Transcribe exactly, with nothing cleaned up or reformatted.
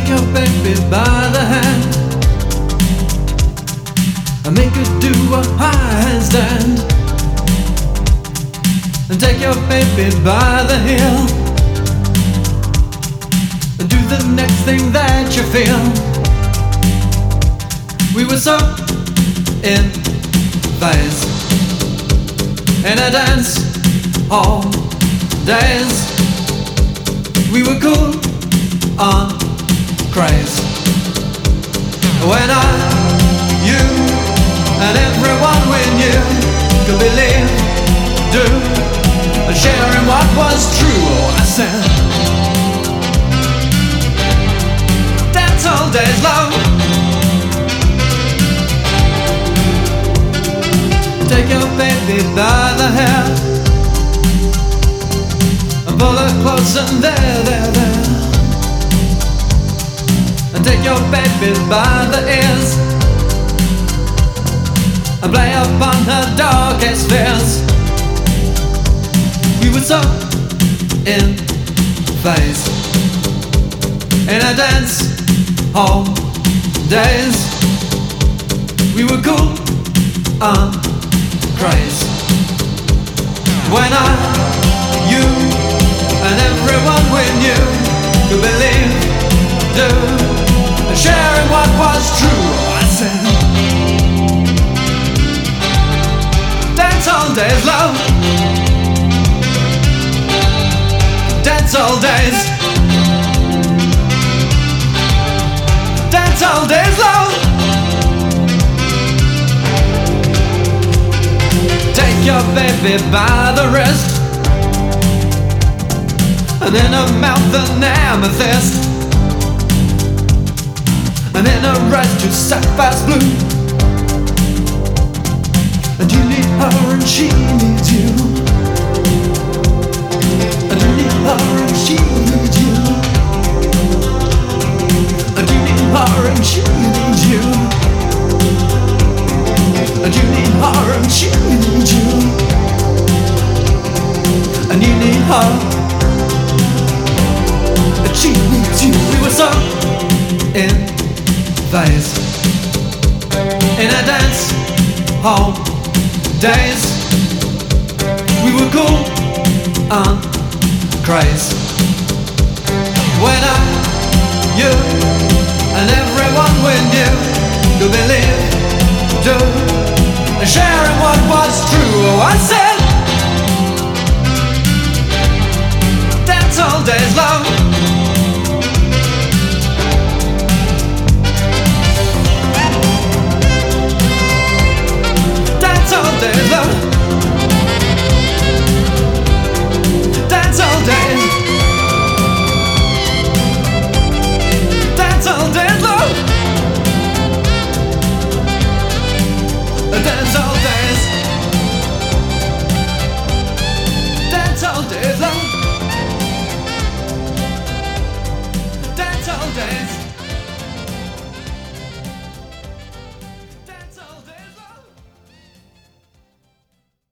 take your baby by the hand and make her do a handstand, and take your baby by the heel and do the next thing that you feel. We were so in phase in a dance all days. We were cool on craze when I, you, and everyone we knew could believe, do, and share in what was true. Oh, I said, dance all days long. Take your baby by the hair and pull her close and there, there, there. And take your baby by the ears and play upon her darkest fears. We were so in phase in a dance hall days. We were cool on craze when I, you, and everyone we knew could believe, do, and share in what was true. I said, dance all days, love. Dance all days. Dance all days, love. Take your baby by the wrist and in her mouth an amethyst, and in her eyes two sapphires blue. And you need her and she needs you, and you need her and she needs you, and you need her and she needs you, and you need her and she needs you, and you need her and she needs you. We were so in phase in a dance hall days. We were cool on craze when I, you, and everyone we knew could believe, do, and share in what was true. Oh, I said,